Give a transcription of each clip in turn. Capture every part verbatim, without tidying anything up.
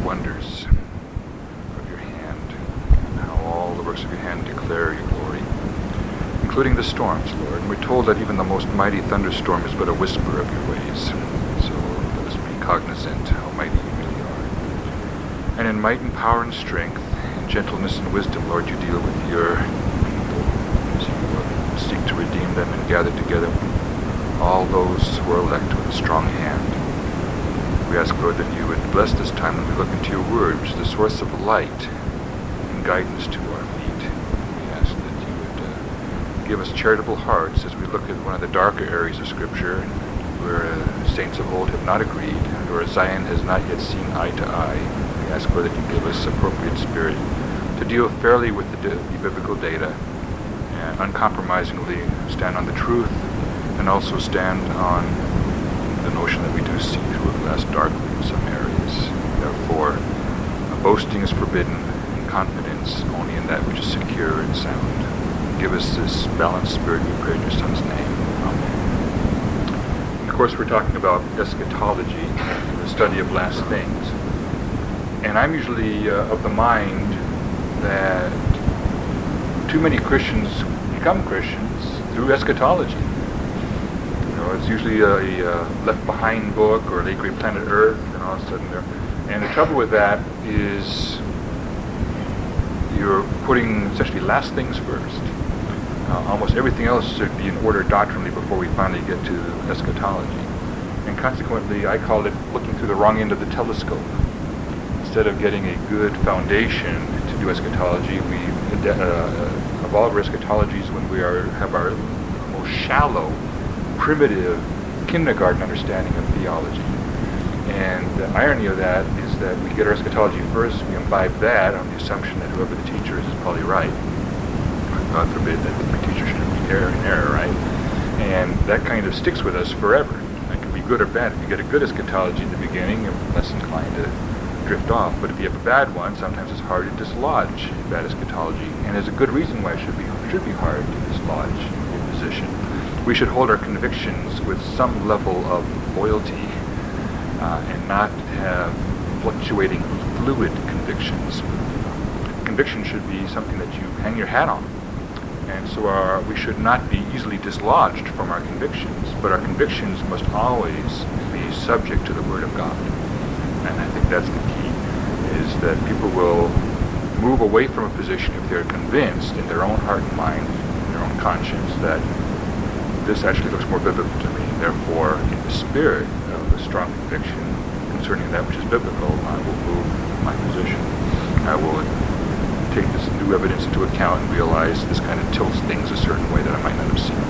wonders of your hand, and how all the works of your hand declare your glory, including the storms, Lord. And we're told that even the most mighty thunderstorm is but a whisper of your ways. So let us be cognizant how mighty you really are. And in might and power and strength, in gentleness and wisdom, Lord, you deal with your people as you seek to redeem them and gather together all those who are elect with a strong hand. We ask, Lord, that you would bless this time when we look into your word, which is the source of light and guidance to our feet. We ask that you would uh, give us charitable hearts as we look at one of the darker areas of Scripture where uh, saints of old have not agreed, and where Zion has not yet seen eye to eye. We ask, Lord, that you give us appropriate spirit to deal fairly with the, the biblical data and uncompromisingly stand on the truth, and also stand on the notion that we do see through a glass darkly in some areas. Therefore, boasting is forbidden, and confidence only in that which is secure and sound. Give us this balanced spirit, we pray in your Son's name. Amen. And of course, we're talking about eschatology, the study of last things. And I'm usually uh, of the mind that too many Christians become Christians through eschatology. It's usually a, a Left Behind book or They Great Planet Earth, and all of a sudden they're... And the trouble with that is you're putting essentially last things first. Uh, almost everything else should be in order doctrinally before we finally get to eschatology. And consequently, I call it looking through the wrong end of the telescope. Instead of getting a good foundation to do eschatology, we uh, evolve our eschatologies when we are have our most shallow, primitive kindergarten understanding of theology. And the irony of that is that we get our eschatology first, we imbibe that on the assumption that whoever the teacher is is probably right. God forbid that the teacher shouldn't be error in error, right? And that kind of sticks with us forever. That can be good or bad. If you get a good eschatology in the beginning, you're less inclined to drift off. But if you have a bad one, sometimes it's hard to dislodge bad eschatology. And there's a good reason why it should be, should be hard to dislodge your position. We should hold our convictions with some level of loyalty uh, and not have fluctuating, fluid convictions. Conviction should be something that you hang your hat on. And so our, we should not be easily dislodged from our convictions, but our convictions must always be subject to the Word of God. And I think that's the key, is that people will move away from a position if they're convinced in their own heart and mind, in their own conscience, that this actually looks more biblical to me. Therefore, in the spirit of a strong conviction concerning that which is biblical, I will move my position. I will take this new evidence into account and realize this kind of tilts things a certain way that I might not have seen.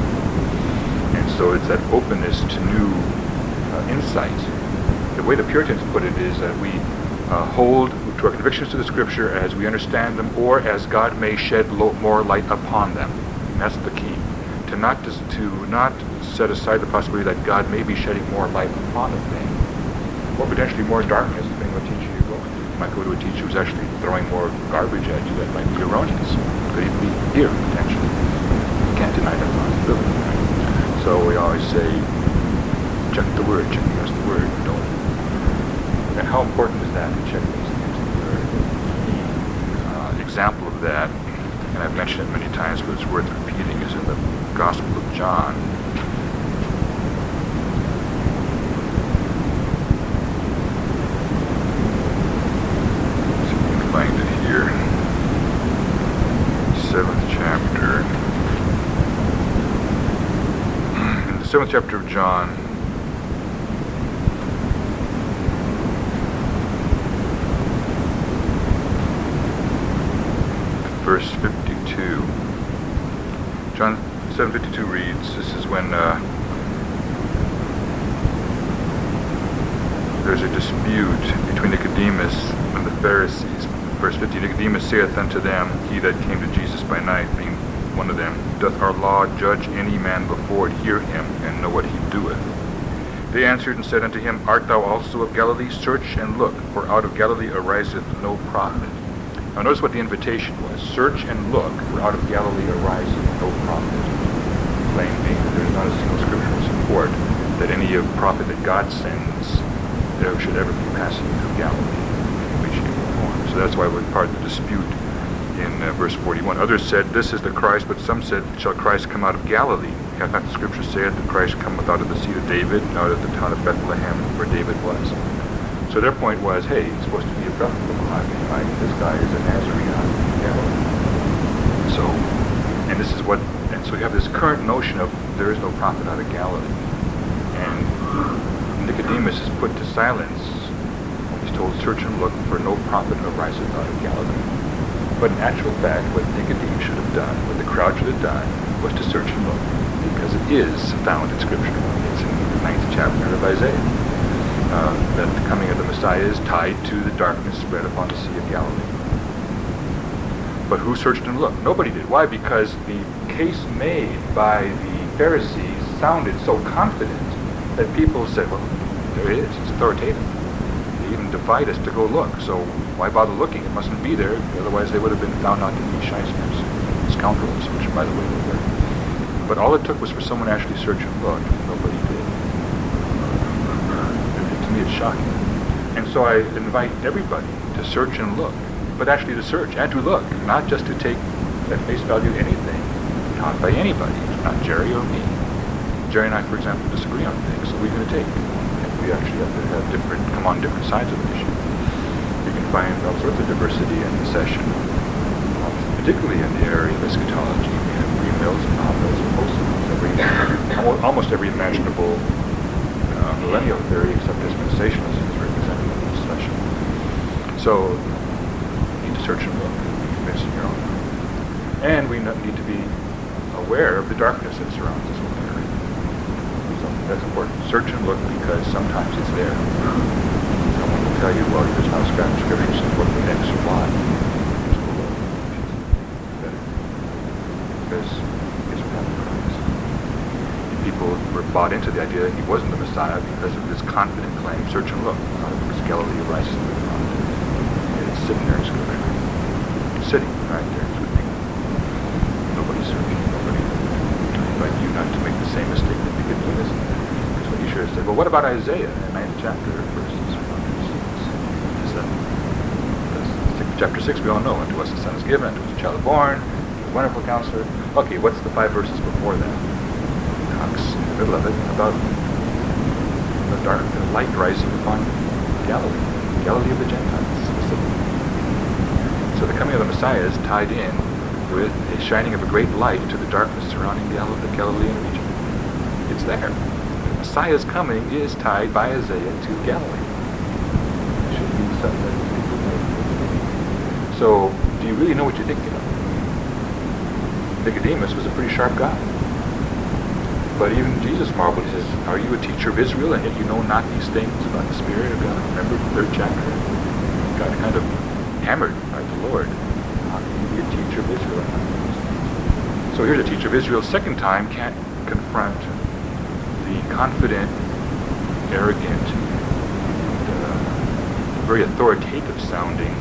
And so it's that openness to new uh, insight. The way the Puritans put it is that we uh, hold to our convictions to the Scripture as we understand them, or as God may shed lo- more light upon them. And that's the key. To not dis- to not set aside the possibility that God may be shedding more light upon a thing, or potentially more darkness, depending on what teacher you're going to. You might go to a teacher who's actually throwing more garbage at you that might be erroneous. Could even be here, potentially. You can't deny that possibility, right? So we always say, check the Word, check against the Word. Don't. And how important is that, to check these things in the Word? Uh, example of that, and I've mentioned it many times, but it's worth repeating, is in the Gospel of John. See if we can find it here. Seventh chapter. In the seventh chapter of John, verse fifty-two. John seven fifty-two reads, this is when uh, there's a dispute between Nicodemus and the Pharisees. Verse fifty, Nicodemus saith unto them, he that came to Jesus by night, being one of them, doth our law judge any man before it hear him, and know what he doeth? They answered and said unto him, art thou also of Galilee? Search and look, for out of Galilee ariseth no prophet. Now notice what the invitation was. Search and look, for out of Galilee ariseth no prophet. Claim being that there is not a single scriptural support that any of prophet that God sends there should ever be passing through Galilee. We that's why we're part of the dispute in uh, verse forty-one. Others said, this is the Christ, but some said, shall Christ come out of Galilee? Hath not the scripture saith that Christ cometh out of the seed of David, and out of the town of Bethlehem, where David was? So their point was, hey, he's supposed to be a prophet from Malachi. This guy is a Nazarene out of Galilee. So, and this is what, and so you have this current notion of there is no prophet out of Galilee. And Nicodemus is put to silence. He's told, search and look, for no prophet arises out of Galilee. But in actual fact, what Nicodemus should have done, what the crowd should have done, was to search and look, because it is found in Scripture. It's in the ninth chapter of Isaiah, uh, that the coming of the Messiah is tied to the darkness spread upon the Sea of Galilee. But who searched and looked? Nobody did. Why? Because the case made by the Pharisees sounded so confident that people said, well, there it is. It's authoritative. They even defied us to go look. So why bother looking? It mustn't be there. Otherwise they would have been found out to be shysters, scoundrels, which, by the way, they were. But all it took was for someone to actually search and look. Nobody did. To me, it's shocking. And so I invite everybody to search and look, but actually to search and to look, not just to take at face value anything taught by anybody, not Jerry or me. Jerry and I, for example, disagree on things, so we're going to take. And we actually have to have different, come on different sides of the issue. You can find all sorts of diversity in the session, particularly in the area of eschatology. We have pre-mills, non-mills, and post-mills, every, almost every imaginable uh, millennial theory except dispensationalism is represented in this session. So, you need to search and look, be convinced in your own mind. And we need to be aware of the darkness that surrounds us whole area. So that's important. Search and look, because sometimes it's there. Someone will tell you, well, here's how Scripture says what the X or Y. Just go look. Better. Because it's what happened to Christ. People were bought into the idea that he wasn't the Messiah because of this confident claim, search and look. Out of this Galilee arises from the mountain. It's sitting there in Scripture. It's sitting right there in Scripture. Nobody's searching. Nobody. I invite you not to make the same mistake that Nicodemus did. Because when you should have said, well, what about Isaiah in the ninth chapter, verses one to seven? Chapter six, we all know. Unto us a son is given, unto us a child is born, a wonderful counselor. Okay, what's the five verses before that? It talks in the middle of it about the dark, the light rising upon Galilee, Galilee of the Gentiles, specifically. So the coming of the Messiah is tied in with a shining of a great light to the darkness surrounding Galilee, the Galilean region. It's there. The Messiah's coming is tied by Isaiah to Galilee. It should be something that people know. So, do you really know what you're thinking of? Nicodemus was a pretty sharp guy. But even Jesus marveled. He says, are you a teacher of Israel, and yet you know not these things about the Spirit of God? Remember the third chapter? Got kind of hammered by the Lord. How can you be a teacher of Israel? So here's a teacher of Israel, second time, can't confront the confident, arrogant, uh, very authoritative sounding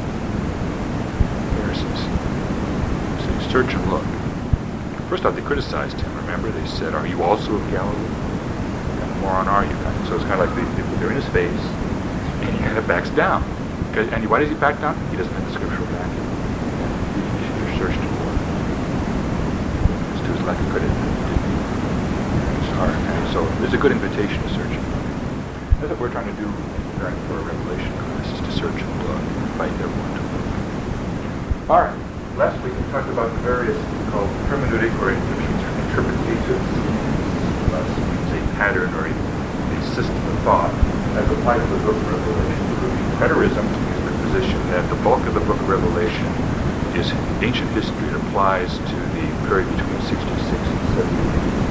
Pharisees. So you search and look. First off, they criticized him. Remember, they said, are you also of Galilee? What kind of moron are you? So it's kind of like they, they put there in his face, and he kind of backs down. And why does he back down? He doesn't have the scriptural backing. You're searched and look. It's to his lack of credit. It's hard. And so there's a good invitation to search and look. That's what we're trying to do preparing for a Revelation class, is to search and look, invite everyone to look. All right. Last week we talked about the various called hermeneutic or interpretative schemes, a pattern or a, a system of thought as applied to the book of Revelation. Preterism is the position that the bulk of the book of Revelation is ancient history. It applies to the period between sixty-six and seventy.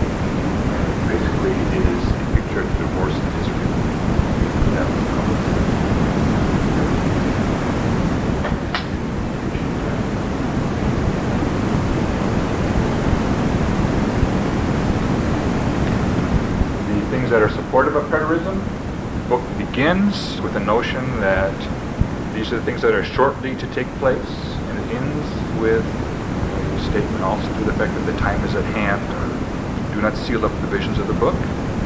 And basically it is a picture of the divorce in history. That was called. That are supportive of preterism. The book begins with the notion that these are the things that are shortly to take place, and it ends with a statement also to the effect that the time is at hand, or do not seal up the visions of the book,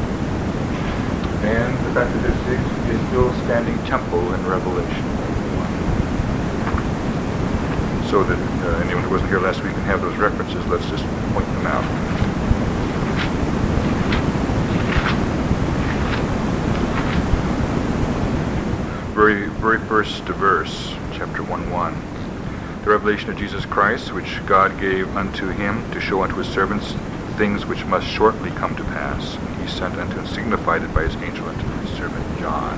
and the fact that there's a still standing temple in Revelation. so that uh, anyone who wasn't here last week can have those references, let's just point them out. Very, very first verse, chapter one one. The revelation of Jesus Christ, which God gave unto him to show unto his servants things which must shortly come to pass. And he sent unto and signified it by his angel unto his servant John.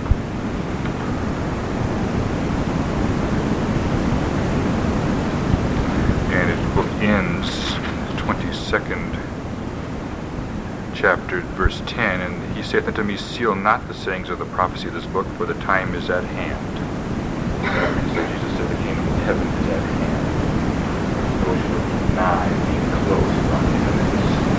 And it bookends twenty-second chapter, verse ten. And he saith unto me, seal not the sayings of the prophecy of this book, for the time is at hand. So Jesus said the kingdom of heaven is at hand. Those nigh, being close, not imminent.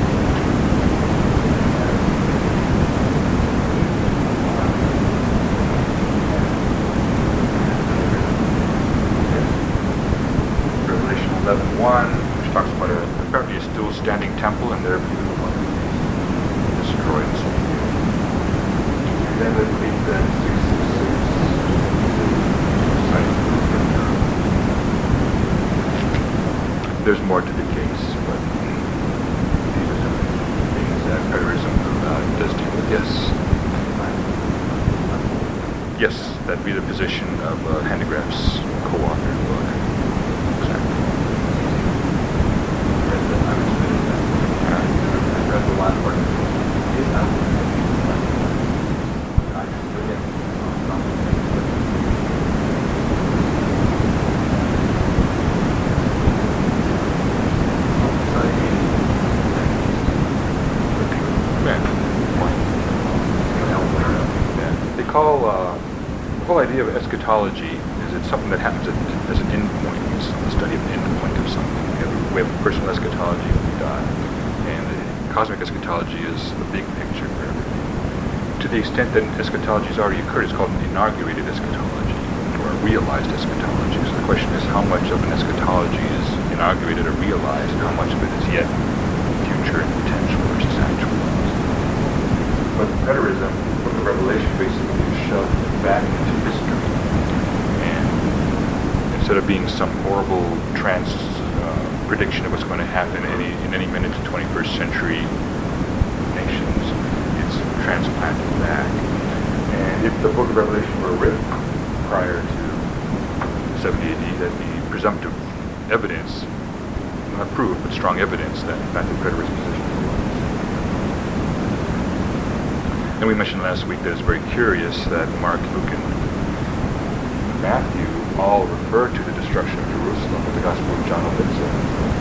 Revelation eleven one, which talks about a, apparently a still standing temple, and there be the one destroyed. And then it leads that six six six. There's more to the case, but these are some things that preterism uh, does deal with. Yes. Yes, that'd be the position of uh, Hanegraaff's co-authored book. Exactly. I read the, I read the last part. Is that call uh, the whole idea of eschatology is it's something that happens at, as an endpoint. It's the study of an endpoint of something. We have, we have personal eschatology when we die, and the cosmic eschatology is the big picture for everything. To the extent that eschatology has already occurred, it's called an inaugurated eschatology or a realized eschatology. So the question is how much of an eschatology is inaugurated or realized, and how much of it is yet future and potential versus actual. But preterism from the Revelation basically shoved back into history, and instead of being some horrible trans uh, prediction of what's going to happen in any in any minute to twenty-first century nations, it's transplanted back. And if the book of Revelation were written prior to seventy A D, that'd be presumptive evidence, not proof, but strong evidence that in fact the preterist position. And we mentioned last week that it's very curious that Mark, Luke, and Matthew all refer to the destruction of Jerusalem, but the Gospel of John omits it.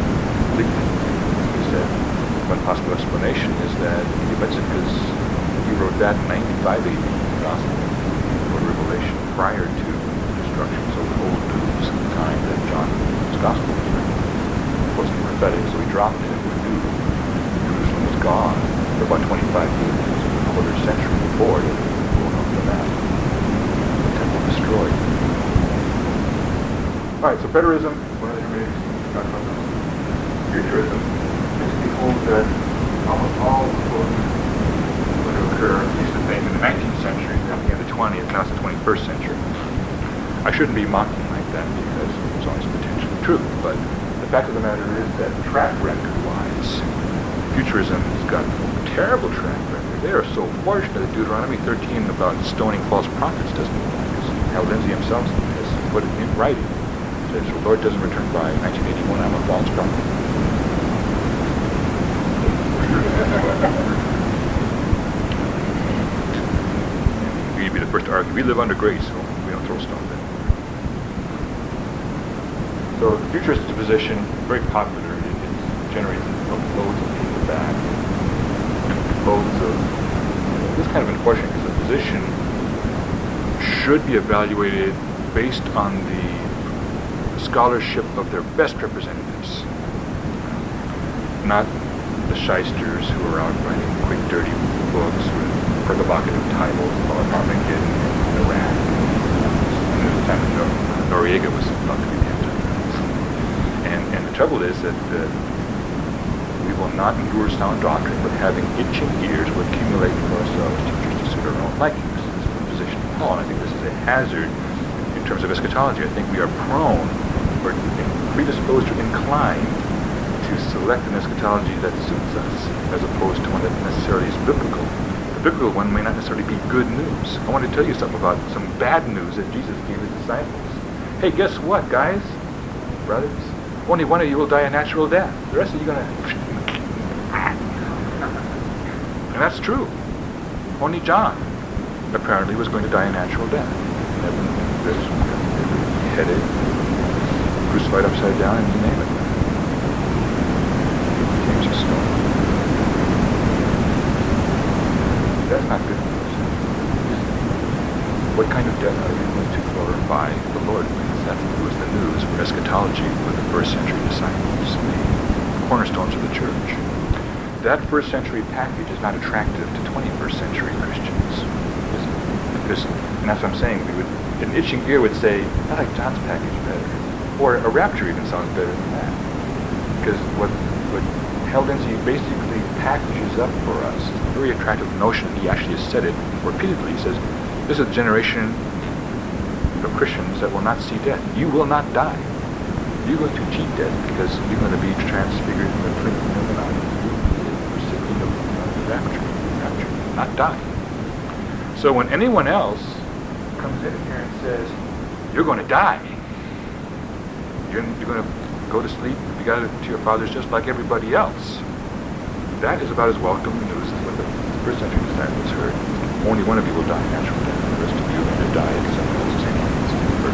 He said one possible explanation is that he omits it because he wrote that in ninety-five A D, the Gospel, or Revelation, prior to destruction. So the old news at the time that John's Gospel was written wasn't prophetic, so he dropped it. We knew Jerusalem was gone for about twenty-five years. Quarter century before it going off the map. The temple destroyed. Alright, so preterism, one of the remedies, talk about this. Futurism basically holds that almost all the books going to occur, at least the thing in the nineteenth century, coming in the twentieth, now it's the twenty-first century. I shouldn't be mocking like that because it's always potentially true, but the fact of the matter is that track record-wise, futurism has got a terrible track record. They are so fortunate that Deuteronomy thirteen about stoning false prophets doesn't apply. Because Hal Lindsey himself has put it in writing. He says, the Lord doesn't return by nineteen eighty-one, I'm a false prophet. We'd be the first to argue. We live under grace, so we don't throw stones in. So the futurist position, very popular. It, it generates loads of people back. Loads of, this is kind of unfortunate because the position should be evaluated based on the scholarship of their best representatives, not the shysters who are out writing quick, dirty books with provocative titles about Armageddon and Iran. And there was a time when Noriega was thought to be the Antichrist. And, and the trouble is that uh, we will not endure sound doctrine, but having itching ears will accumulate for ourselves teachers to suit our own likings. This is the position of Paul, and I think this is a hazard in terms of eschatology. I think we are prone, or predisposed or inclined to select an eschatology that suits us, as opposed to one that necessarily is biblical. The biblical one may not necessarily be good news. I want to tell you something about some bad news that Jesus gave his disciples. Hey, guess what, guys, brothers? Only one of you will die a natural death. The rest of you are going to... And that's true. Only John apparently was going to die a natural death. Beheaded, crucified upside down, and you name it. James is stone. That's not good news. What kind of death are you going to glorify the Lord with? That was the news for eschatology with the first century disciples, the cornerstones of the church. That first century package is not attractive to twenty-first century Christians, is it? Because, and that's what I'm saying, we would, an itching ear would say, I like John's package better. Or a rapture even sounds better than that. Because what, what Hal Lindsey basically packages up for us is a very attractive notion. He actually has said it repeatedly. He says, this is a generation of Christians that will not see death. You will not die. You're going to cheat death because you're going to be transfigured in the twinkling of an eye. Recipient of the rapture, rapture, not die. So when anyone else comes in here and says, you're going to die, you're, you're going to go to sleep, you got to your fathers just like everybody else, that is about as welcome news as what the first century disciples heard. Only one of you will die natural death, and the rest of you are going to die in someone else's hands.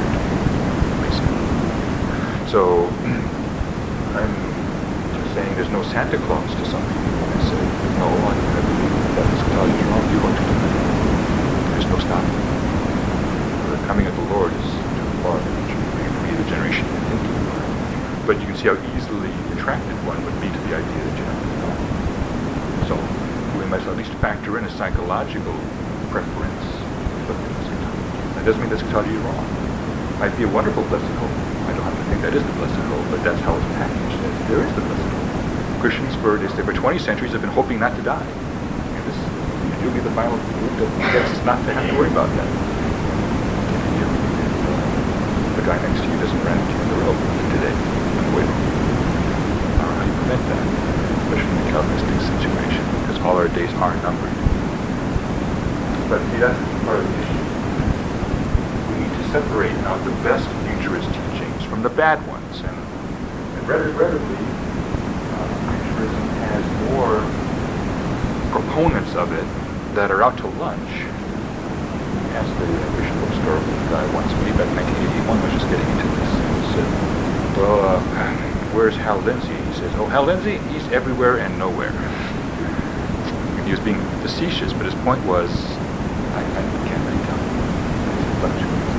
Basically. So, I'm just saying there's no Santa Claus to some people. When I say, no, I believe that eschatology is wrong, you're going to die. There's no stopping. The coming of the Lord is too far for you, the generation you think you are. But you can see how easily attracted one would be to the idea that you're not going to die. So, we must at least factor in a psychological preference for the eschatology. That doesn't mean the eschatology is wrong. It might be a wonderful blessed hope. I don't have to think that is the blessed hope, but that's how it's packaged. There is the blessed hope. Christians for, they say, for twenty centuries have been hoping not to die. And this, you'll be the final group that gets not to have to worry about that. You, the guy next to you doesn't run into you in the road today. Wait. How do you prevent that? Especially in the Calvinistic situation, because all our days are numbered. But see, that's part of the issue. We need to separate out the best futurist teachings from the bad ones. And, and regrettably, uh, futurism has more proponents of it that are out to lunch. As the uh, Bishop Bookstore guy once me back in nineteen eighty-one was just getting into this. He said, well, uh, where's Hal Lindsey? He says, oh, Hal Lindsey, he's everywhere and nowhere. And he was being facetious, but his point was, I, I can't really tell. But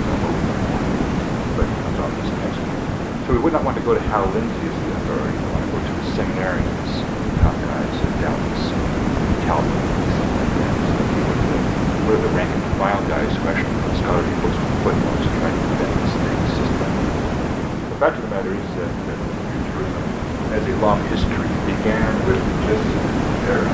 he comes on this next one. So we would not want to go to Hal Lindsey as the authority. We want to go to the seminarians, top guys, Dallas, Calvin, something like that. So what are the rank and file guys who actually put scholarly books with footnotes and try to defend this thing system? The fact of the matter is that, that futurism has a long history. It began with this era.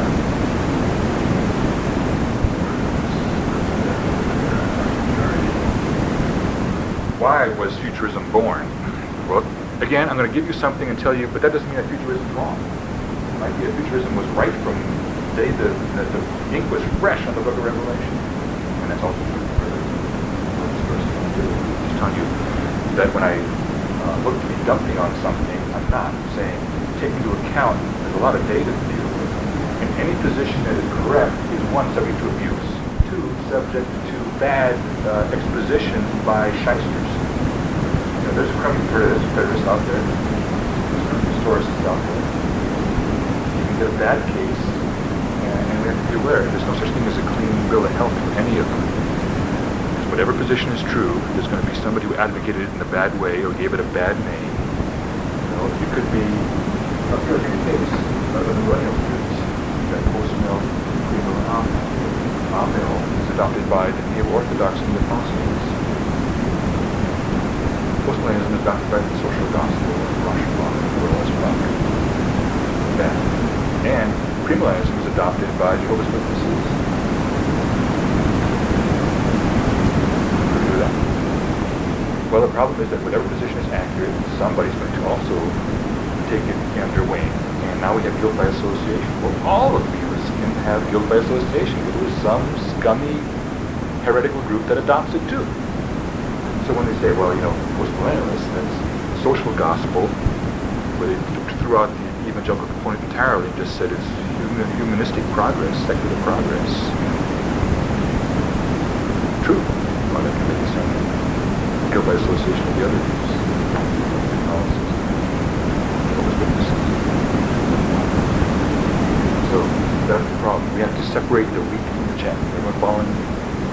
Why was futurism born? Well, again, I'm going to give you something and tell you, but that doesn't mean that futurism is wrong. It might be that futurism was right from the day that the, the ink was fresh on the book of Revelation. And that's also true for this verse. I'm just telling you that when I uh, look to be dumping on something, I'm not saying, take into account, there's a lot of data to deal with. And any position that is correct is one, subject to abuse. Two, subject to bad uh, exposition by shysters. You know, there's crummy terrorists out there. There's crummy historians out there. You can get a bad case, and, and we have to be aware. There's no such thing as a clean bill of health for any of them. Because whatever position is true, there's going to be somebody who advocated it in a bad way or gave it a bad name. You know, you could be a perfect case of the millennial Jews. That post-mill, credo, and amen. Amen is adopted by the neo-Orthodox and the Apostles. Postmillennialism is adopted by the social gospel of Rashomon and World's Prophet. Bad. And premillennialism is adopted by Jehovah's Witnesses. Agree with that? Well, the problem is that whatever position is accurate, somebody's going to also take it under wing. And now we have guilt by association. Well, all of believers can have guilt by association, but there is some scummy heretical group that adopts it too. So when they say, well, you know, postmillennialists, that's social gospel, where they threw out the evangelical component entirely and just said it's human, humanistic progress, secular progress. True. Well, that can be the same. Guilt by association with the other views. Catholicism. Jehovah's Witnesses. So that's the problem. We have to separate the wheat from the chaff. Everyone following me?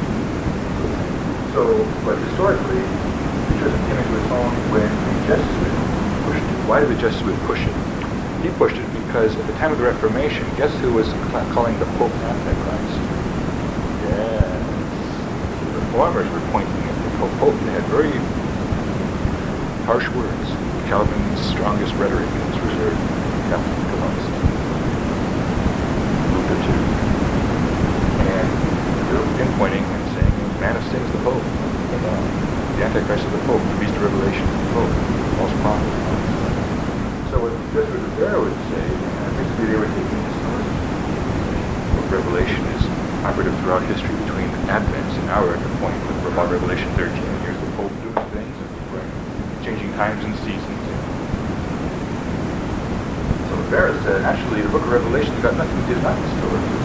So, but historically, Futurism came into its own when the Jesuit pushed it. Why did the Jesuit push it? He pushed it because at the time of the Reformation, guess who was cl- calling the Pope Antichrist? Yes. The reformers were pointing at the Pope. They had very harsh words. Calvin's strongest rhetoric is reserved for Catholic Catholicism. Luther too. And they were pinpointing and saying, man of sin is the Pope. And, uh, the Antichrist is the Pope. The beast of Revelation is the Pope. The false prophet. So what Jesuit Rivera would say, uh, basically they were taking this notion. Book Revelation is operative throughout history between Advent and now we're at the point with about Revelation thirteen. And here's the Pope doing things and right, changing times and seasons. So Rivera said, actually, the Book of Revelation has got nothing to do with historical.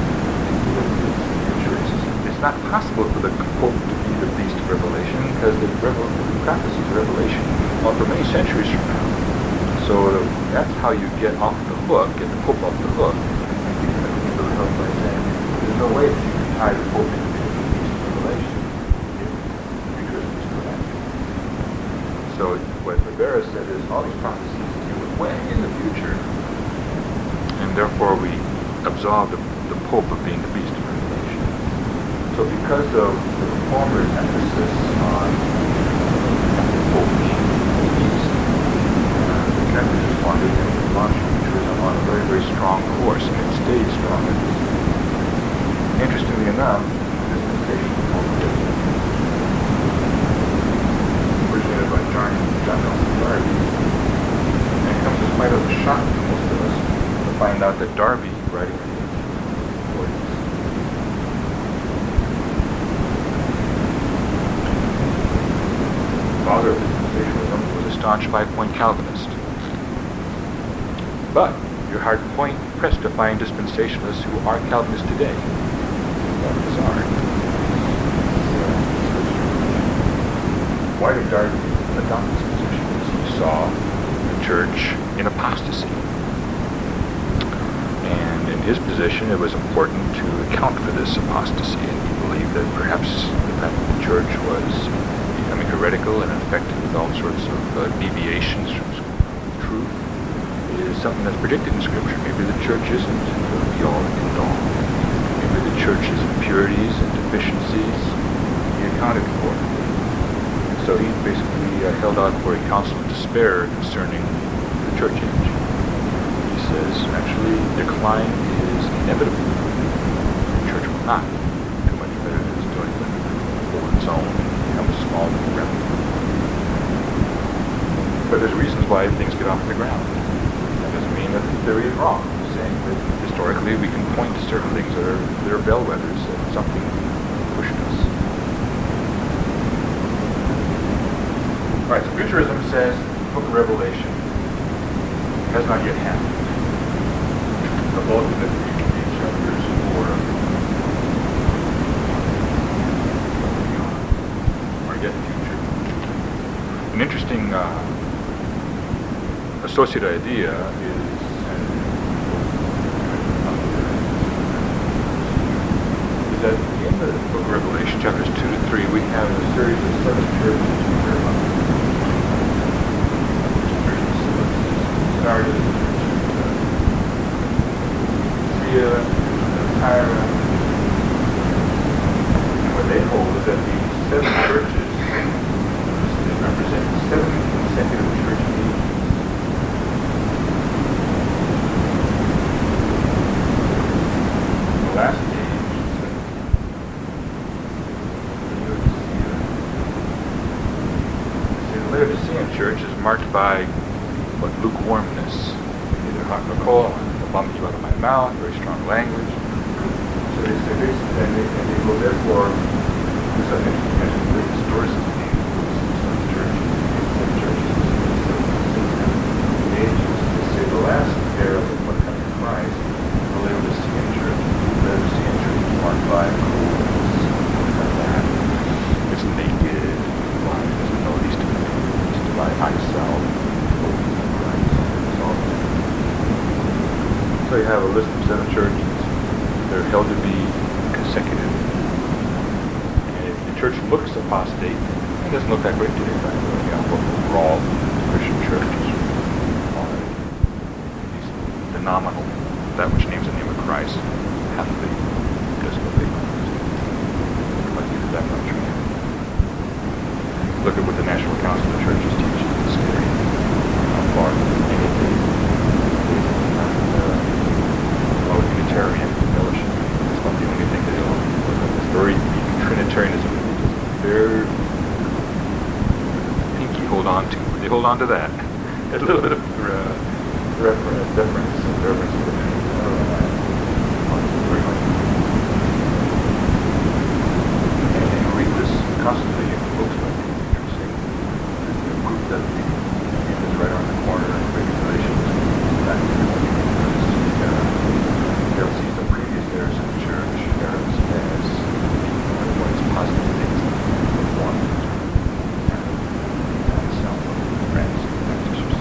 It's not possible for the Pope to be the beast of Revelation because the, Revel- the prophecies of Revelation are for many centuries from now. So that's how you get off the hook, get the Pope off the hook. And you can make the hook by saying, there's no way that you can tie the Pope into the beast of Revelation if Futurism is correct. So what Rivera said is all these prophecies deal with way in the future. And therefore we absolve the, the Pope of being the beast of Revelation. So because of the reformers' emphasis on the Pope being the beast, uh, the Catholics just wanted him to launch Futurism on a very, very strong course, and it stayed strong. Interestingly enough, dispensation originated by John, John Nelson Darby, and it comes as quite a shock to most of us to find out that Darby, writing in the forties, father of dispensationalism, was a staunch five-point Calvinist. But you're hard point pressed to find dispensationalists who are Calvinists today. That's bizarre. Why did Darby adopt this position? Because he saw the church in apostasy. And in his position, it was important to account for this apostasy, and he believed that perhaps the fact that the church was becoming heretical and infected with all sorts of uh, deviations from truth is something that's predicted in Scripture. Maybe the church isn't the be-all and end-all. Maybe the church's impurities and deficiencies be accounted for. So he basically uh, held out for a counsel of despair concerning the church age. He says, actually, decline is inevitable. The church will not do much better than it's doing than hold its own and become a small remnant. But there's reasons why things get off the ground. That doesn't mean that the theory is wrong. I'm saying that historically we can point to certain things that are, that are bellwethers that something pushed us. Alright, so Futurism says the Book of Revelation has not yet happened. The bulk of it in chapters four are yet future. An interesting uh, associated idea is is that in the Book of Revelation, chapters two to three, we have a series of seven churches which are among started in Syria, Tyre, and what they hold is that these seven churches represent seven consecutive church ages. The last age is Laodicean church is marked by what lukewarmness, either hot or cold. I'll vomit you out of my mouth. Very strong language. So they say basically, and they, and they will therefore, this I mentioned the historicity of some churches, some churches, the ages. They say the last era of what comes to Christ, the Laodicean church. The Laodicean church is marked by coldness, like that. It's naked, blind, doesn't know these two things, by myself, Christ, it's all that. So you have a list of seven churches. They're held to be consecutive. And if the church looks apostate, it doesn't look that great today, right? You know, overall, the Christian church is already phenomenal. That which names the name of Christ, half of it doesn't obey Christ. But either that much. Look at what the National Council of Churches teaches. It's scary. How far anything uh, Unitarian fellowship. It's not the only thing they all. It's very Trinitarianism. Very pinky hold on to. They hold on to that. A little bit of uh, reference, deference, and reverence for them. And you read this constantly in books, but interesting. The group that is right on the corner of regulations. That they'll see the previous eras of the church, eras as everyone's positive things like one and self friends and practitioners.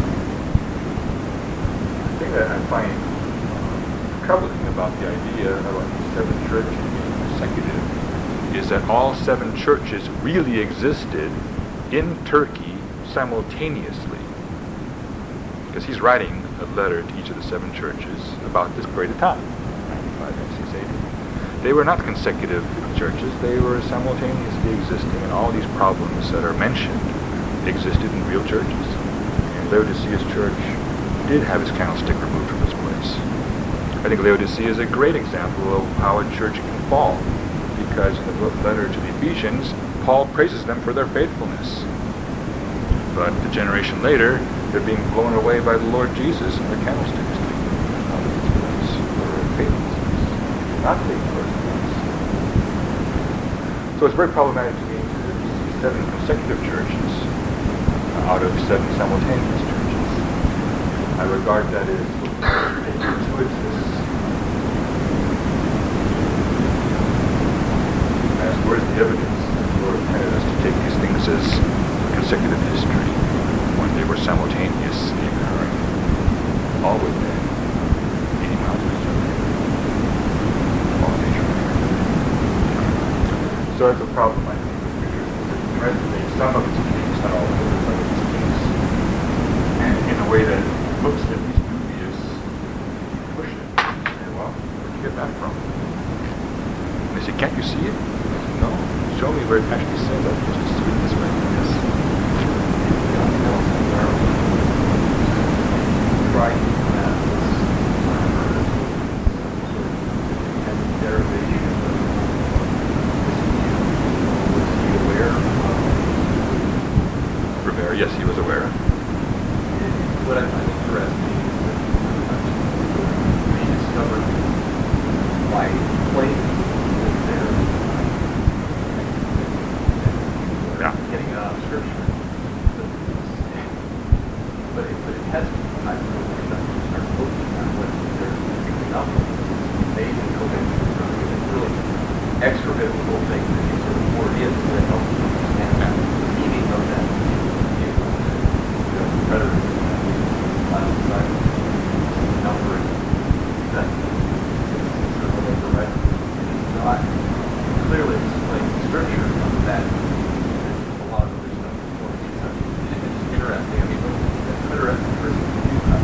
The thing that I find uh, troubling about the idea about these seven churches being consecutive is that all seven churches really existed in Turkey simultaneously. Because he's writing a letter to each of the seven churches about this period of time. They were not consecutive churches, they were simultaneously existing, and all these problems that are mentioned existed in real churches. And Laodicea's church did have its candlestick removed from its place. I think Laodicea is a great example of how a church can fall, because in the letter to the Ephesians, Paul praises them for their faithfulness. But a generation later, they're being blown away by the Lord Jesus, and their candlestick is taken out of its place for faithfulness. Not faithfulness. So it's very problematic to me to see seven consecutive churches out of seven simultaneous churches. I regard that as a gratuitous. As where's the evidence that the Lord intended us to take these things as consecutive history when they were simultaneously occurring, all within eighty miles of each other, all nature. So that's a problem, I think, with scripture. It tries to make some of its things, not all of it, some of its things, and in a way that looks at least dubious, push it. And, well, where'd you get that from? And they say, can't you see it? I said, no. Show me where it actually says that. Just to see it this way. Yes. Try to have this derivation of was he aware of Rivera? Yes, he was aware. What I find interesting is that we discovered why claims was there. Yeah. Getting it out of scripture. But it, but it has to be time for us to start focusing on what they're picking up on. Maybe go into really extra biblical things that you sort of pour in to help you understand the meaning of that. You know, rhetoric, uh, numbering, that sort of whatever, right? It's not clearly displaying scripture on that. A lot of other stuff. It's interesting. I mean, it's interesting person to do that.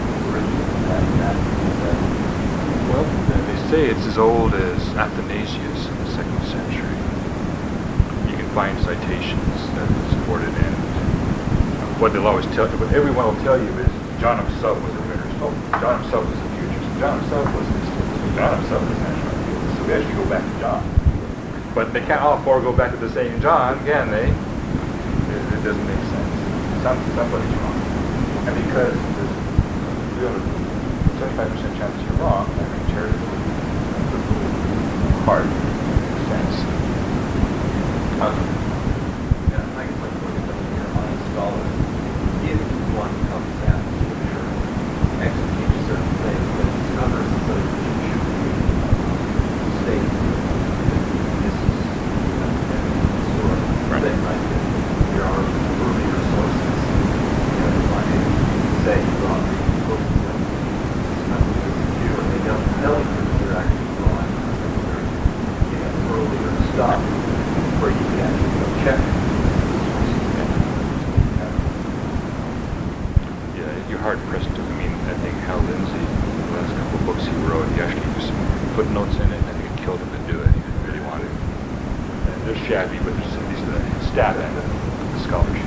Well, they say it's as old as Athanasius in the second century. You can find citations that support it, and what they'll always tell you, what everyone will tell you is John himself was a winner. So John himself was the future. So John himself was this. So John himself was national hero. So we actually go back to John. But they can't all four go back to the same John, can they? It, it doesn't make sense. some, somebody's wrong. And because there's real seventy-five percent chance you're wrong, I mean, charitably, that's a little hard sense. Um, yeah, I guess like look at them here on a scholar. If one comes at Scripture, executes certain things, but discovers that the should be stated. This is a sort of thing, right? There are earlier sources. You know, like say from the book of the Jew, and they don't tell you that they're actually wrong. You have earlier stuff where you can actually go check it. Yeah, you're hard pressed to. I mean, I think Hal Lindsey, the last couple of books he wrote, he actually used some footnotes in it. I think it killed him to do it. He really wanted. And they're shabby, but there's at least the stab end of the scholarship.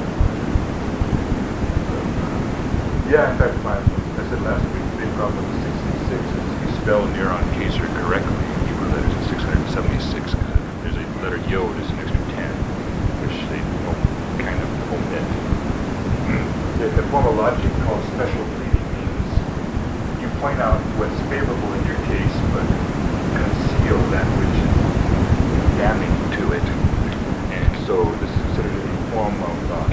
Yeah, in fact, my, I said last week, the big problem with the sixty-six is you spell Neuron Kaiser correctly in Hebrew letters in six hundred seventy-six. There's a letter Yod is an extra ten, which they kind of omit. The, the form of logic called special pleading means you point out what's favorable in your case, but conceal that which is damning to it. And so this is considered a form of uh,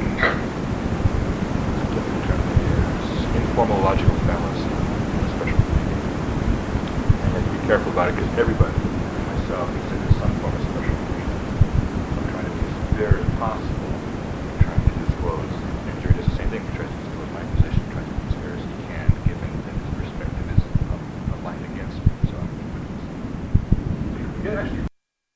informal logical fallacy, special pleading. And you have to be careful about it because everybody, myself, considers some form of special pleading. I'm trying to be as fair as possible. I'm trying to disclose, and Jerry does the same thing. He tries to disclose my position, tries to be as fair as he can, given that his perspective is um, aligned against me. So I'm yeah, actually.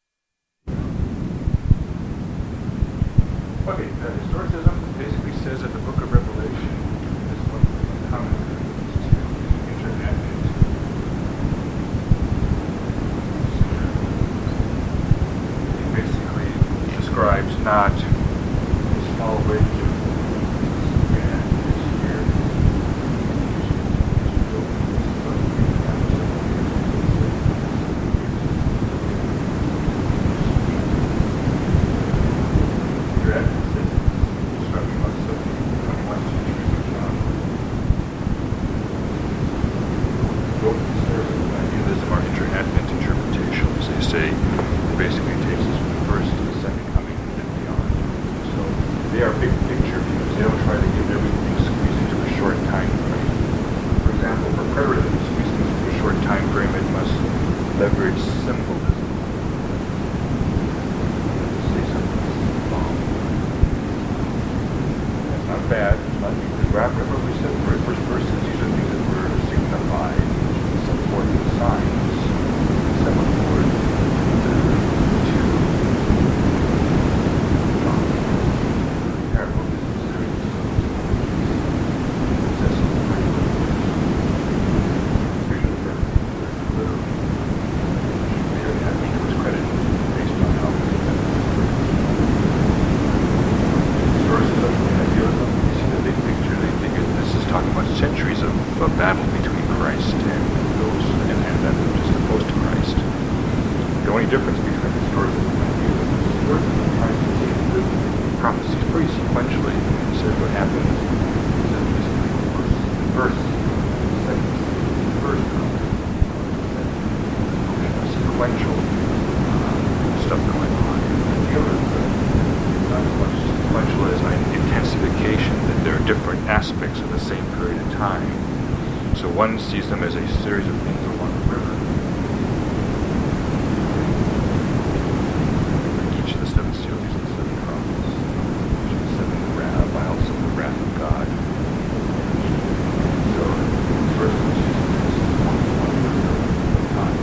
Okay, uh, historicism basically says that the Book of Revelation is what commentaries to internet. It basically describes not a small range of and it's here. Your emphasis is describing about twenty-one centuries of John. Both historicism and idealism are inter-advent interpretations. They say it basically takes us from the first to the second coming and beyond. So they are big picture views. They don't try to get everything squeezed into a short time frame. For example, for preterism, squeezed into a short time frame, it must leverage symbolism. Say something long. That's not bad. It's not because remember we said the first verses, these are things that were signified, some forth of signs, some forth to careful is serious. Possessive language. Vision for literally. They don't have to give us credit based on how we think that. Historicism and idealism, you see the big picture, they think it, this is talking about centuries of a battle between Christ and those and, and that which is opposed to Christ. The only difference between historicism and idealism is historicism tries to take the prophecies pretty sequentially. It says what happens is that this verse, second, first sequential uh, stuff going on. Idealism is not as much sequential as an intensification, that there are different aspects of the same period of time. So one sees them as a series of things along the river. Each of the seven seals, each of the seven trumpets, each of the seven wrath, vials of the wrath of God. So the first one sees them as one one river of time.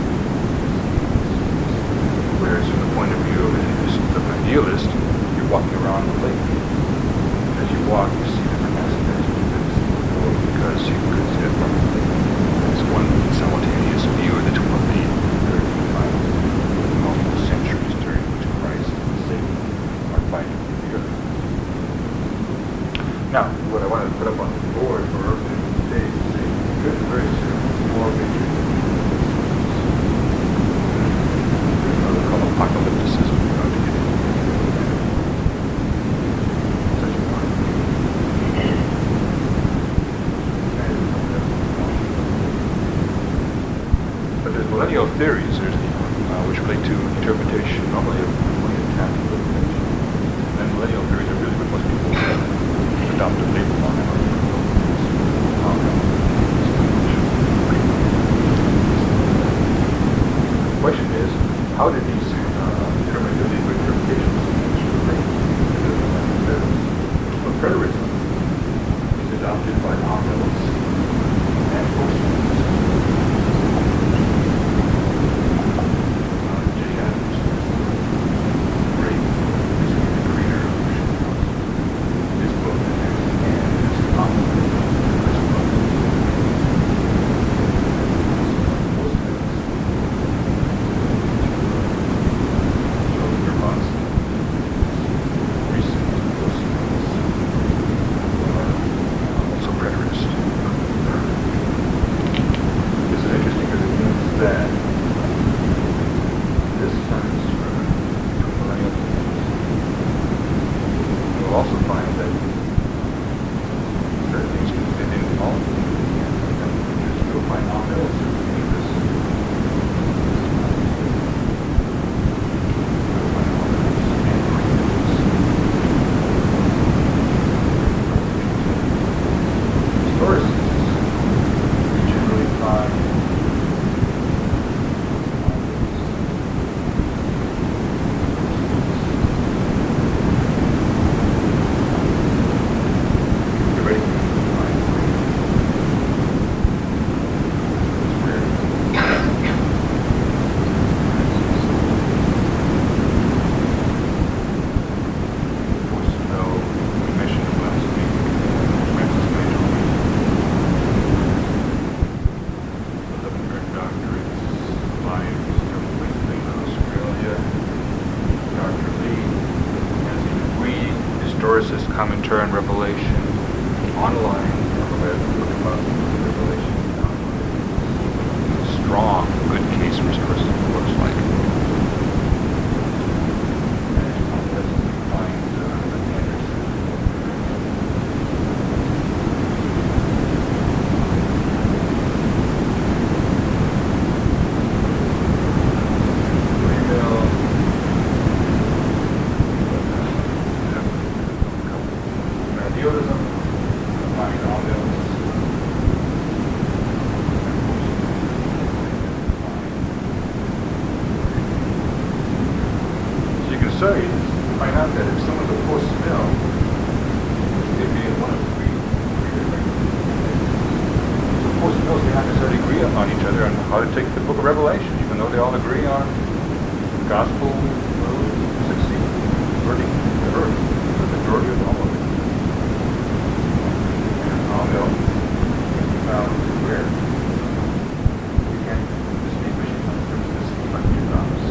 Whereas from the point of view of an idealist, you're walking around the lake. As you walk, you see different aspects of this world because you could see it from it's one simultaneous view of the twenty, thirty-five, multiple centuries during which Christ and Satan are fighting for the earth. Now, what I want to put up on the board for Earth today is a good, very serious war picture. There's another called apocalypticism. We're going to get into such a one. theories. There's uh, which relate to interpretation normally of William Taft Litigation. And then millennial theories are really what most people adopt a label on them. The question is, how did these uh, interpretative interpretations relate to the But preterism is adopted by nominalists and postmodernists. Uh, Jay Adams, great, basically the creator of his book and his novel. Commentary on Revelation online, Revelation online. Strong, good case for historicism, looks like. Say, find out that if someone's a post-mill, they'd be in one of three, three different so post-mills may not necessarily agree on each other on how to take the book of Revelation, even though they all agree on the gospel will succeed, converting the earth, the majority of all of it. And all mill is found where we can't distinguish from this unto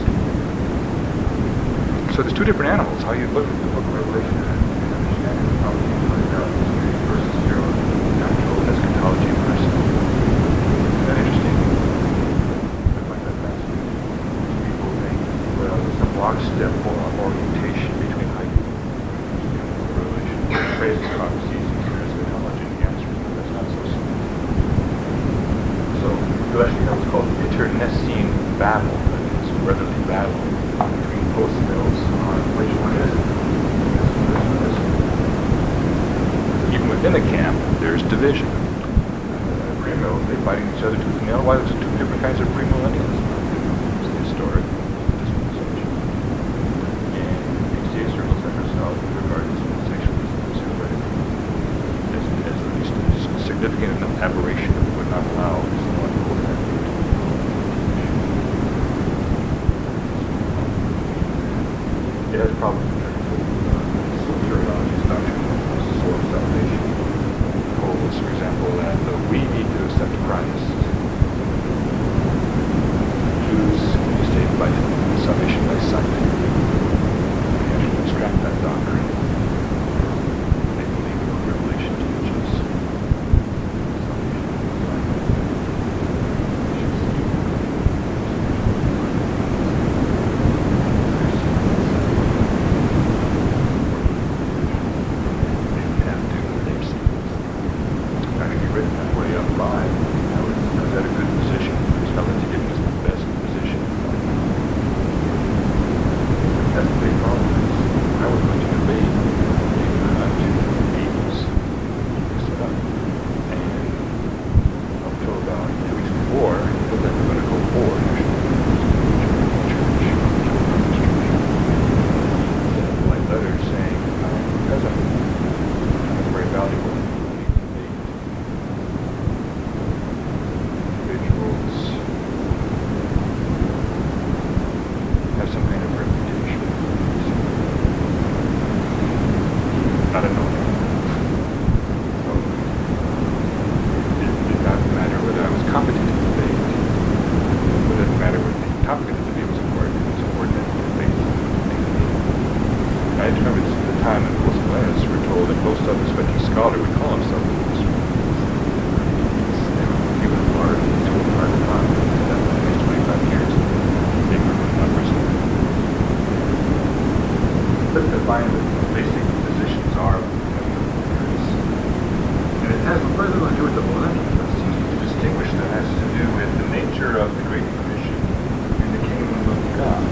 So there's two different animals. How you look at the book of Revelation and understand how you find out versus your natural eschatology person. Isn't that interesting? I find that fascinating. People think, well, there's a lockstep or orientation between how you understand the book of Revelation. Praise the prophecies and your eschatology and the answers, but that's not so simple. So you actually have what's called internecine battle, that is, brotherly battle between post-mills on which one is it. Even within a camp, there's division. Uh, pre-mills, they fighting each other tooth and nail. Why? There's two different kinds of premillennialism. There's the historic dispensation. And H C A circles like herself regard dispensationalism as heretic, as, as at least a significant enough aberration that would not allow someone to hold that view. It has problems with uh, soteriology's doctrine of source salvation. Holds, for example, that uh, we need to accept Christ. Jews can be saved by salvation by sight. They actually extract that doctrine. They believe in what Revelation teaches. Salvation by sight. Written that way online, I was, I was at a good position. I was relatively giving us the best position scholar would call himself a mystery. He was part of the part of the time. That was the next twenty-five years. They were one percent. Let's define what the basic positions are of the kingdom of Christ. And it has very little to do with the millennium. It seems to distinguish that has to do with the nature of the Great Commission and the kingdom of God.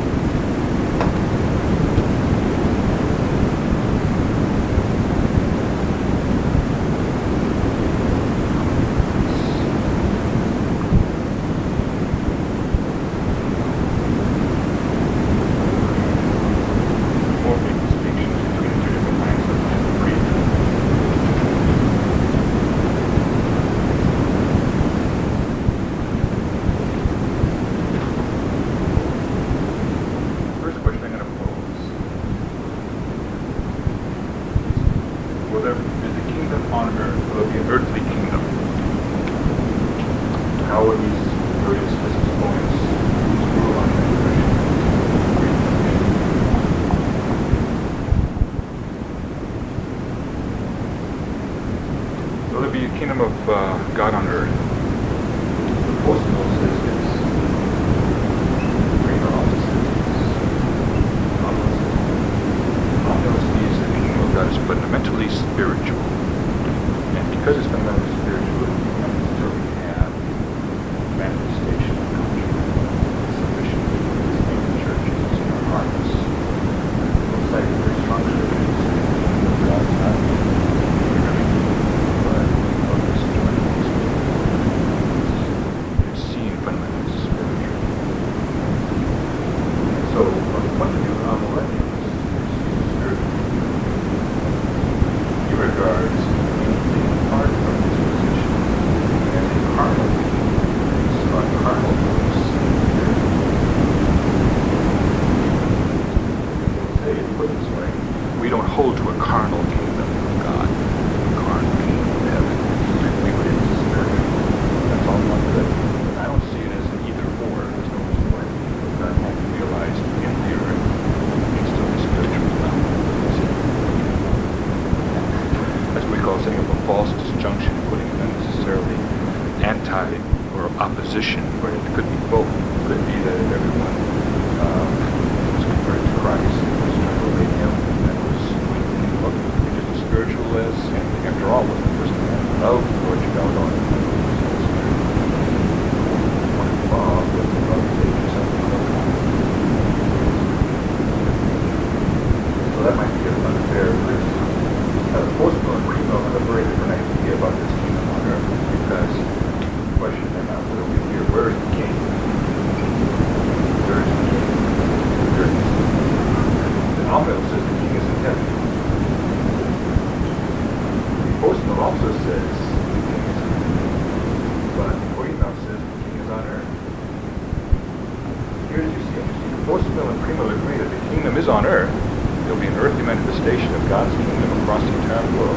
On earth, there'll be an earthly manifestation of God's kingdom across the entire world.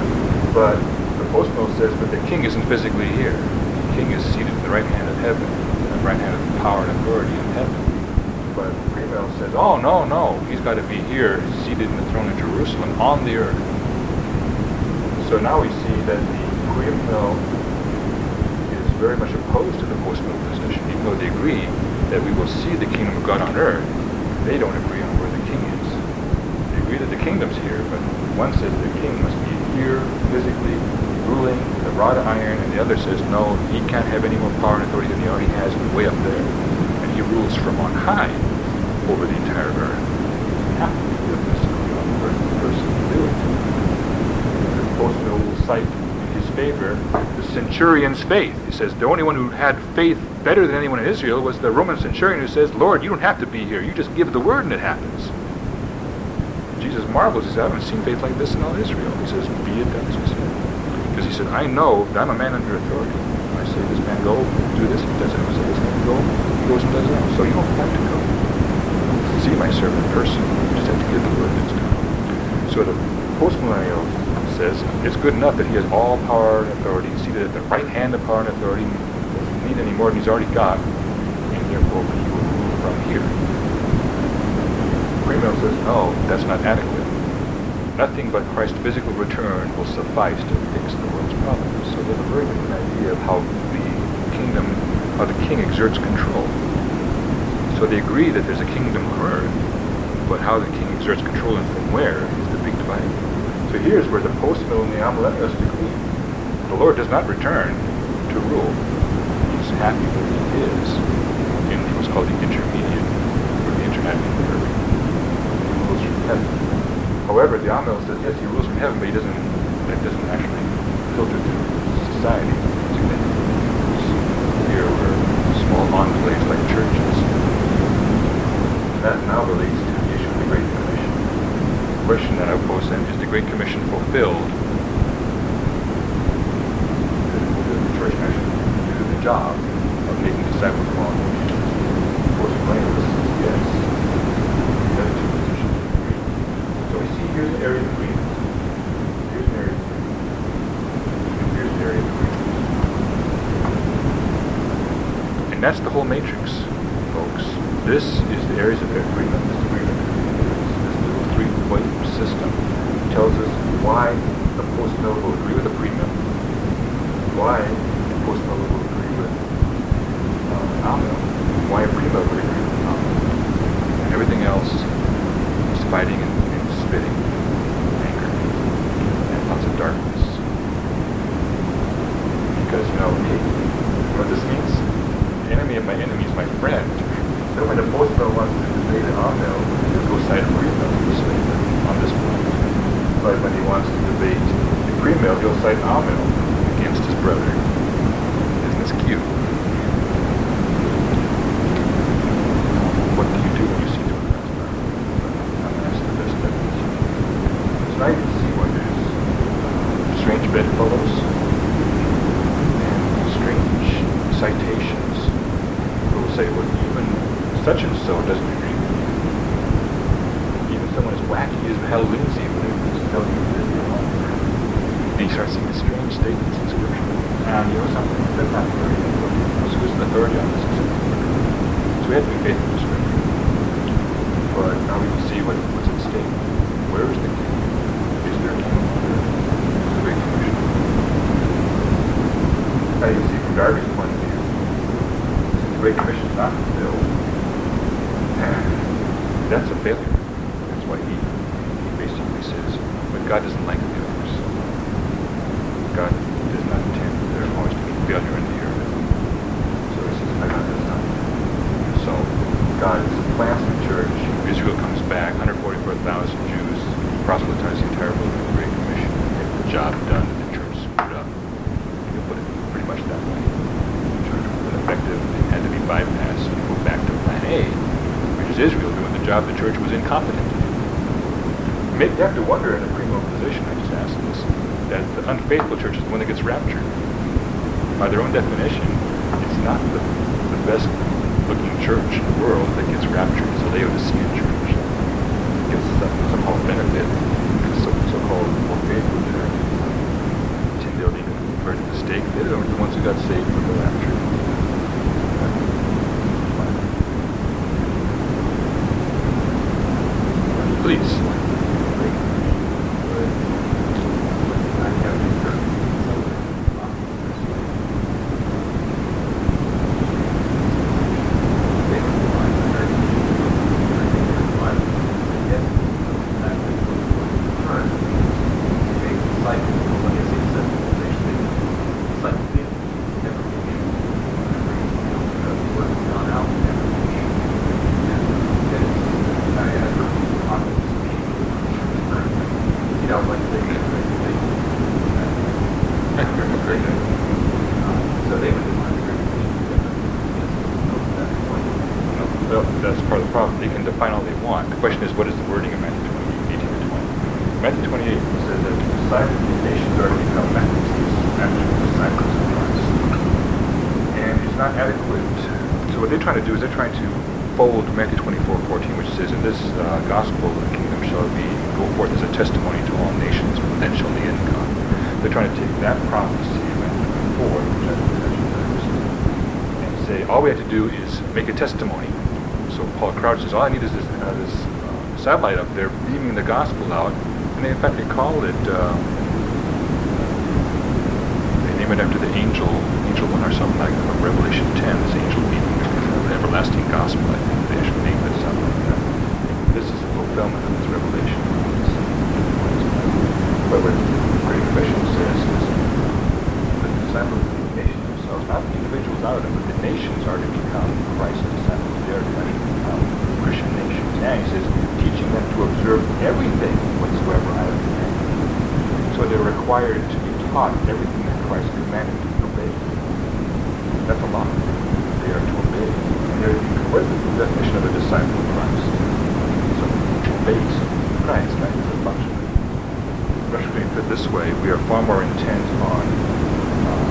But the postmill says, but the king isn't physically here. The king is seated in the right hand of heaven, in the right hand of power and authority in heaven. But Premill says, oh, no, no, he's got to be here, seated in the throne of Jerusalem on the earth. So now we see that the Premill is very much opposed to the postmill position, even though they agree that we will see the kingdom of God on earth. They don't agree on where the king is. They agree that the kingdom's here, but one says the king must be here physically, ruling the rod of iron, and the other says no, he can't have any more power and authority than he already has way up there. And he rules from on high over the entire earth. You have to be with this on the earth person to do it. The postmill will cite in his favor the centurion's faith. He says the only one who had faith better than anyone in Israel was the Roman centurion who says, Lord, you don't have to be here. You just give the word and it happens. Jesus marvels. He says, I haven't seen faith like this in all Israel. He says, be it done as you said. Because he said, I know that I'm a man under authority. When I say this man go, do this, he does it. If I say this man go, he goes and does it. So you don't have to go. See my servant in person. You just have to give the word and it's done. So the postmillennial says, it's good enough that he has all power and authority. He's seated at the right hand of power and authority. Need any more than he's already got, and therefore he will rule from here. Premill says, no, that's not adequate. nothing but Christ's physical return will suffice to fix the world's problems. So there's a very different idea of how the kingdom, how the king exerts control. So they agree that there's a kingdom on earth, but how the king exerts control and from where is the big divide. So here's where the post-mill and the amillennialists agree. The Lord does not return to rule. He's happy where he is in what's called the intermediate, or the internet earth. He rules from heaven. However, the Amil says, yes, he rules from heaven, but he doesn't, that doesn't actually filter through society. Here we're small enclaves like churches. And that now relates to the issue of the Great Commission. The question that I pose then, is the Great Commission fulfilled? The church actually do the job of making disciples of all nations? Of course, blameless is yes. The other two positions agree. So we see here's an area of agreement. Here's an area of agreement. And here's an area of agreement. And that's the whole matrix, folks. This is the areas of agreement. This agreement, this little three-point system tells us why the post-mill will agree with the pre-mill, why the post-mill will agree with uh, Amil, why a pre-mill would agree with Amil. And everything else is fighting and, and spitting, anger, and lots of darkness. Because, you know, hey, what this means? The enemy of my enemy is my friend. So when the post-mill wants to debate an Amil, he'll go side of pre-mill on this point. But when he wants to debate the pre-mill, he'll cite Amil against his brother. Isn't this cute? What do you do when you see doing that? I'm going to ask the best definition. So now you can see why there's strange bedfellows and strange citations. People say, well, even such and so doesn't agree with you. Even someone as wacky as Hal Lindsey would tell you that you're wrong. And you start seeing these strange statements in Scripture. And you know something? That's not very important. So who's an authority on this? So we have to be faithful to Scripture. But now we can see what, what's at stake. Where is the king? Is there a king on earth? It's the Great Commission. Now you can see from Darby's point of view, the Great Commission is not fulfilled. That's a failure. That's why he, he basically says, but God doesn't like failures. God does not intend for there always to be failure in the earth. So he says, God does not. So God plants the church. Israel comes back, one hundred forty-four thousand Jews proselytize the entire world with the Great Commission. Get the job done, the church screwed up. You can put it pretty much that way. The church was ineffective. It had to be bypassed and go back to plan A. Israel doing the job the church was incompetent to do. You have to wonder in a pre-mill position, I just asked this, that the unfaithful church is the one that gets raptured. By their own definition, it's not the, the best looking church in the world that gets raptured. It's the Laodicean church. It gets some so-called benefit, because so, so-called more faithful church. Until they'll be converted to the stake. They're the ones who got saved from the rapture. Please. That's part of the problem. They can define all they want. The question is, what is the wording of Matthew twenty-eight, eighteen to twenty? Matthew twenty-eight says that the disciples of the nations are to become actual disciples of Christ. And it's not adequate. So what they're trying to do is they're trying to fold Matthew twenty-four fourteen, which says, in this uh, gospel, the kingdom shall be, go forth as a testimony to all nations, but then shall the end come. They're trying to take that prophecy, Matthew twenty-four, which I think and say, all we have to do is make a testimony. So Paul Crouch says, all I need is this, uh, this uh, satellite up there beaming the gospel out, And they, in fact, they call it, uh, they name it after the angel, angel one or something like that, Revelation ten, this angel meeting, the everlasting gospel, I think they actually named it something like that. This is a fulfillment of this revelation. But what the Great Commission says is the disciples of the nations themselves, not the individuals out of them, but the nations are to become Christ's disciples. They are to actually become Christian nations. And he says, teaching them to observe everything whatsoever I have commanded. So they're required to be taught everything that Christ commanded to be obeyed. That's a lot. They are to obey. And they're, what is the definition of a disciple of Christ? So obeys Christ, right? It's a function. Especially put this way, we are far more intent on uh,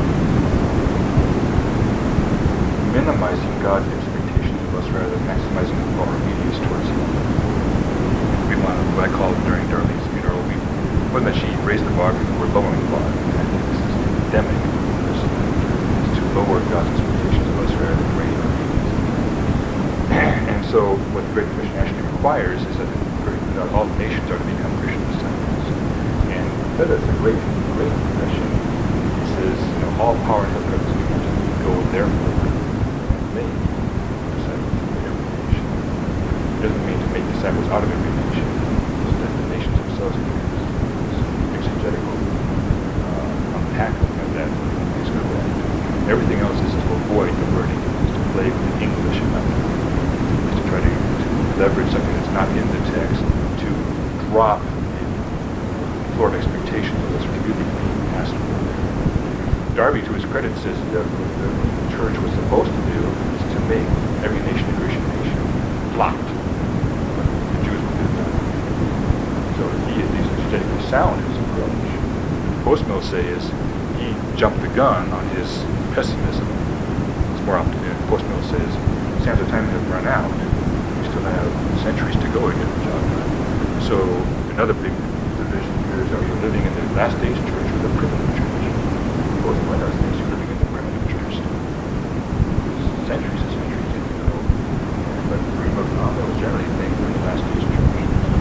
minimizing God's expectations of us rather than maximizing our obedience towards Him. We want what I call during Darlene's funeral, we wasn't that she raised the bar, we're lowering the bar. I think this is endemic. This is to lower God's expectations of us rather than raise our obedience. And so, what the Great Commission actually requires is that all nations are to become Christian disciples. That is a great, great confession. He says, you know, all power in heaven and earth is given to me. Go therefore and make disciples of every nation. It doesn't mean to make disciples out of every nation. It's that the nations themselves are given this exegetical uh, unpacking of that is correct. Everything else is to avoid the wording, is to play with the English and not the is to try to, to leverage something that's not in the text to drop of expectations of this really being passed over there. Darby, to his credit, says that what the church was supposed to do is to make every nation a Christian nation. Blocked. The Jews would do that. So he at least exegetically sound his approach. Postmill says he jumped the gun on his pessimism. It's more optimistic. Postmill says sands of time have run out. We still have centuries to go to get the job done. So another big division here is, are you living in the last days church or the primitive church? Both of us think you're living in the primitive church. Centuries and centuries to go. But primitive generally think we're in the last days church.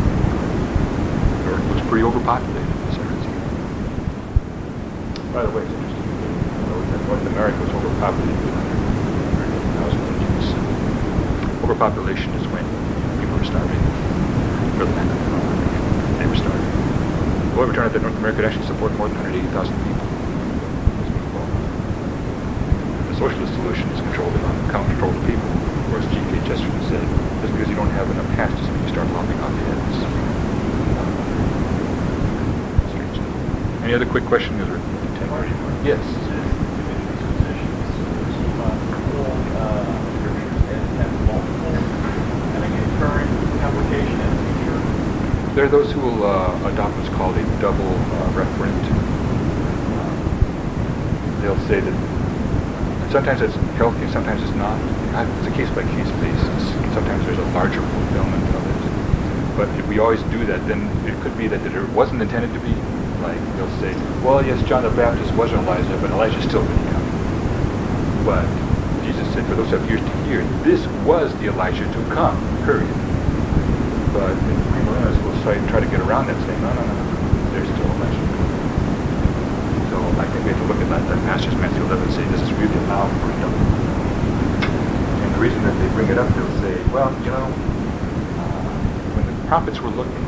It was pretty overpopulated in this area. By the way, it's interesting. You know, that North America was overpopulated with one hundred eighty thousand Jews. Overpopulation is when people are starving. For the lack of they were starving. Well, it turned out that North America could actually support more than one hundred eighty thousand people. The socialist solution is control the count control the people. Whereas G K Chesterton said, just because you don't have enough cats doesn't mean you start lopping off the heads. Strange. Any other quick question? Is there ten thirty? Yes. There are those who will uh, adopt what's called a double uh, referent. Uh, they'll say that sometimes it's healthy, sometimes it's not. It's a case-by-case basis. Sometimes there's a larger fulfillment of it. But if we always do that, then it could be that it wasn't intended to be. Like, they'll say, well, yes, John the Baptist was Elijah, but Elijah still didn't come. But Jesus said, for those who have ears to hear, this was the Elijah to come, period. But premillennialists will try, try to get around that, saying, no, no, no, there's still Elijah. So I think we have to look at that, that passage, Matthew eleven, and say, this is really allowed for double. And the reason that they bring it up, they'll say, well, you know, uh, when the prophets were looking,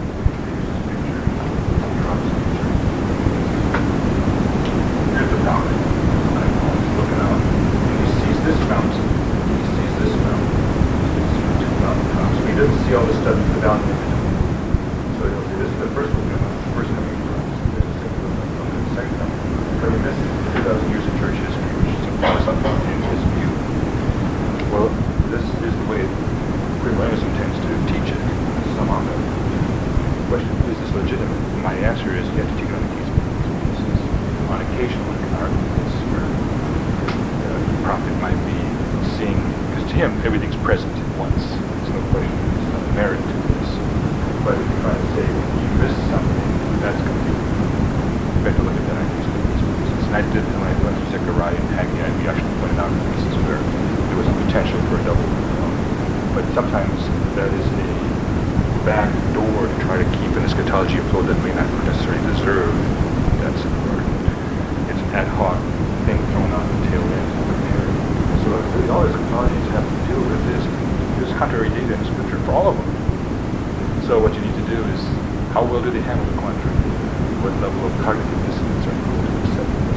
here's the prophet. He's looking out, and he sees this mountain, he sees this mountain, two mountain tops. He doesn't see all this stuff without him. So he'll say, this is the first fulfillment, the first coming of Christ. This is the second fulfillment, the second coming. But we miss two thousand years of church history, which is something in his view. Well, this is the way premillennialism tends to teach it. Some on the question, is this legitimate? My answer is, you have to take it on a case-by-case basis. On occasion, one can argue this, where uh, the prophet might be seeing, because to him, everything's present at once. There's no question, there's no merit to this. But if you're trying to say, you missed something, that's completely. You have to look at that on a case-by-case basis. And I did, when I went to Zechariah and Haggai, we actually pointed out cases where there was a potential for a double fulfillment. But sometimes that is a back door to try to keep an eschatology afloat that may not necessarily deserve that support. It's an ad hoc thing thrown on the tail end of the narrative. So really all eschatologies have to deal with is there's contrary data in Scripture for all of them. So what you need to do is, how well do they handle the contrary? What level of cognitive dissonance are you able to accept this?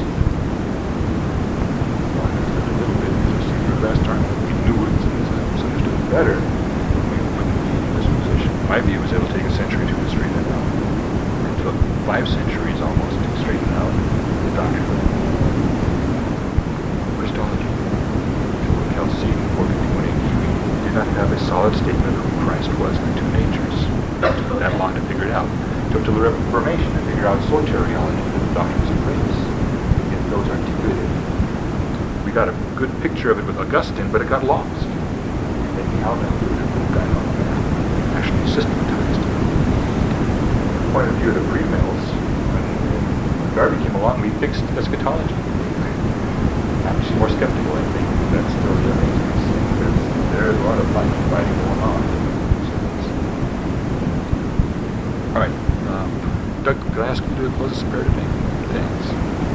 Well, I understood a little bit because we see last time we knew it and understood it better. We wouldn't be in this position. My view is it'll take a century to straighten it out. It took five centuries almost to straighten out the doctrine of Christology. Till Chalcedon, four fifty-one A D, we did not have a solid statement of who Christ was in the two natures. It took that long to figure it out. It took till the Reformation to figure out soteriology, the doctrines of grace, get those articulated. We got a good picture of it with Augustine, but it got lost. Maybe how that got actually systematized. From the point of view of the pre-mills, when Garvey came along, we fixed eschatology. I'm just more skeptical, I think. That's still the amazing thing, because there's a lot of fighting fighting going on. All right. Um, Doug, could I ask you to close this prayer today? Thanks.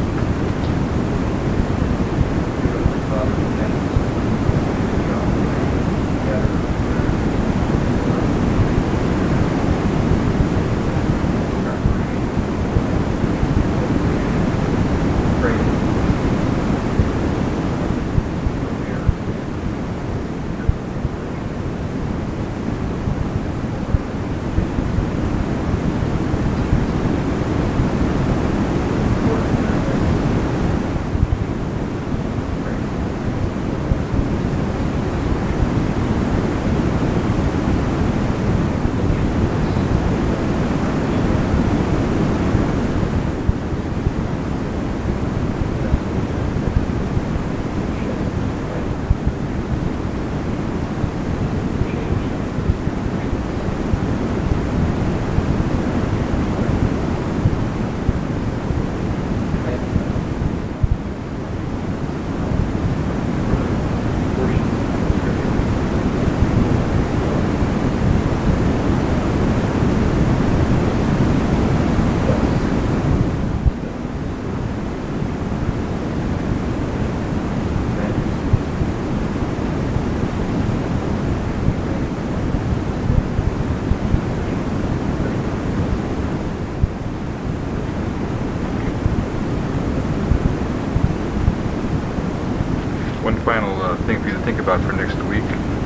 Final uh, thing for you to think about for next week.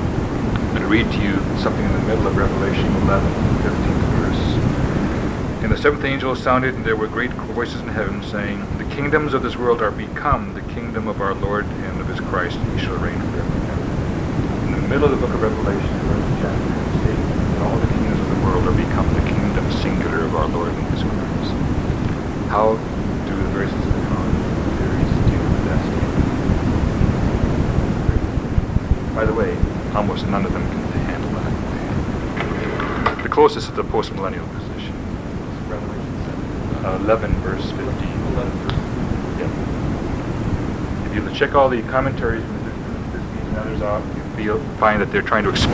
I'm going to read to you something in the middle of Revelation eleven, fifteenth verse. And the seventh angel sounded, and there were great voices in heaven, saying, the kingdoms of this world are become the kingdom of our Lord and of his Christ, and he shall reign forever and ever. In the middle of the book of Revelation, the first chapter, it states that all the kingdoms of the world are become the kingdom singular of our Lord and his Christ. How do the verses of the commentaries deal with that statement? By the way, almost none of them can handle that. The closest is the post-millennial position. Uh, eleven verse fifteen. Yep. If you check all the commentaries from these and others out, you feel, find that they're trying to explain